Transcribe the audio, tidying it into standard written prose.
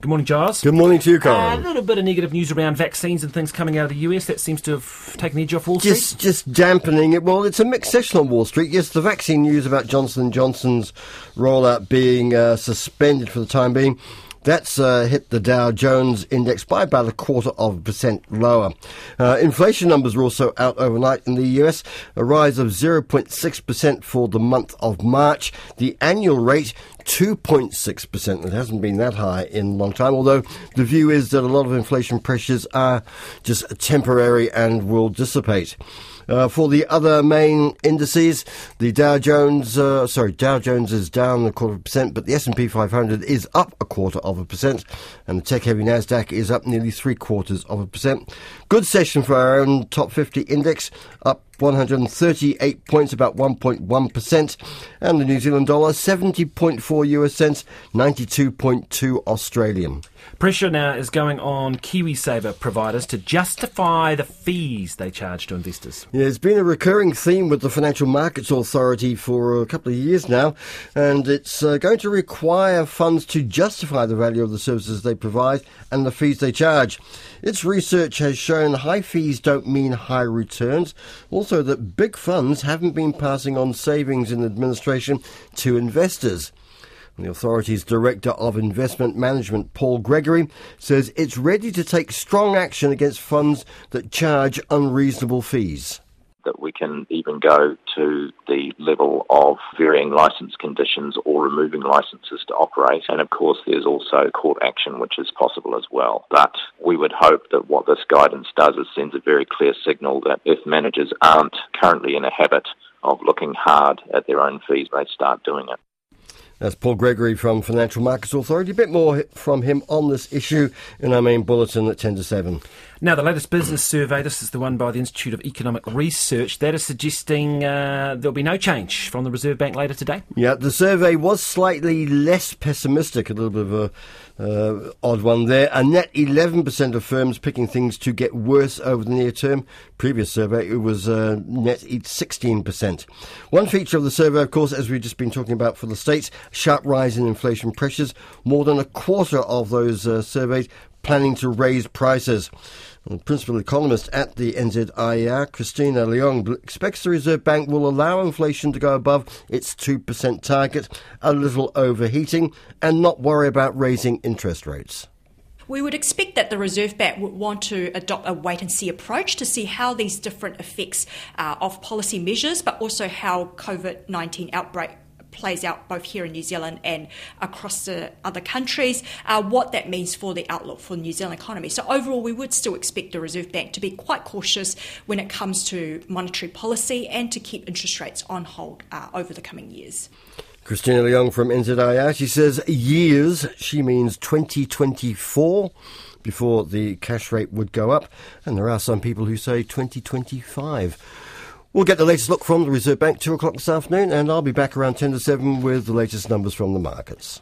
Good morning, Giles. Good morning to you, Colin. A little bit of negative news around vaccines and things coming out of the US. That seems to have taken the edge off Wall Street. Just dampening it. Well, it's a mixed session on Wall Street. Yes, the vaccine news about Johnson & Johnson's rollout being suspended for the time being, that's hit the Dow Jones index by about 0.25% lower. Inflation numbers were also out overnight in the US, a rise of 0.6% for the month of March. The annual rate, 2.6%. It hasn't been that high in a long time, although the view is that a lot of inflation pressures are just temporary and will dissipate. For the other main indices, the Dow Jones is down 0.25%, but the S&P 500 is up 0.25%, and the tech-heavy Nasdaq is up nearly 0.75%. Good session for our own top 50 index, up 138 points, about 1.1%, and the New Zealand dollar 70.4 US cents, 92.2 Australian. Pressure now is going on KiwiSaver providers to justify the fees they charge to investors. Yeah, it's been a recurring theme with the Financial Markets Authority for a couple of years now, and it's going to require funds to justify the value of the services they provide and the fees they charge. Its research has shown high fees don't mean high returns. Also, that big funds haven't been passing on savings in administration to investors. The authority's Director of Investment Management, Paul Gregory, says it's ready to take strong action against funds that charge unreasonable fees. That we can even go to the level of varying licence conditions or removing licences to operate. And of course there's also court action which is possible as well. But we would hope that what this guidance does is sends a very clear signal that if managers aren't currently in a habit of looking hard at their own fees, they start doing it. That's Paul Gregory from Financial Markets Authority. A bit more from him on this issue in our main bulletin at 10 to 7. Now, the latest business survey, this is the one by the Institute of Economic Research, that is suggesting there'll be no change from the Reserve Bank later today. Yeah, the survey was slightly less pessimistic, a little bit of a odd one there. A net 11% of firms picking things to get worse over the near term. Previous survey, it was net 16%. One feature of the survey, of course, as we've just been talking about for the States, sharp rise in inflation pressures. More than a quarter of those surveyed planning to raise prices. The principal economist at the NZIER, Christina Leong, expects the Reserve Bank will allow inflation to go above its 2% target, a little overheating, and not worry about raising interest rates. We would expect that the Reserve Bank would want to adopt a wait-and-see approach to see how these different effects of policy measures, but also how COVID-19 outbreak plays out both here in New Zealand and across the other countries, what that means for the outlook for the New Zealand economy. So overall, we would still expect the Reserve Bank to be quite cautious when it comes to monetary policy and to keep interest rates on hold over the coming years. Christina Leong from NZIER, she says years, she means 2024, before the cash rate would go up. And there are some people who say 2025. We'll get the latest look from the Reserve Bank 2 o'clock this afternoon, and I'll be back around 10 to 7 with the latest numbers from the markets.